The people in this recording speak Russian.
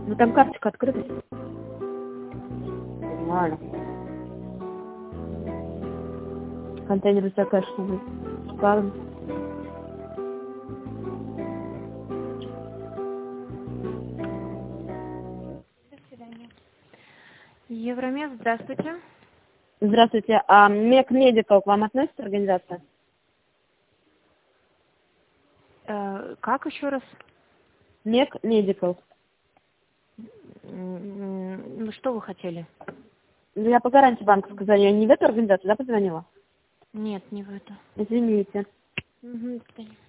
Ну там карточка открыта. Нормально. Контейнер у тебя, конечно, будет. Ладно. До свидания. Евромед, здравствуйте. Здравствуйте. А Мек Медикал к вам относится организация? Как еще раз? Мек Медикал. Ну, что вы хотели? Я по гарантии банка сказали, я не в эту организацию, да, позвонила? Нет, не в это. Извините. Угу,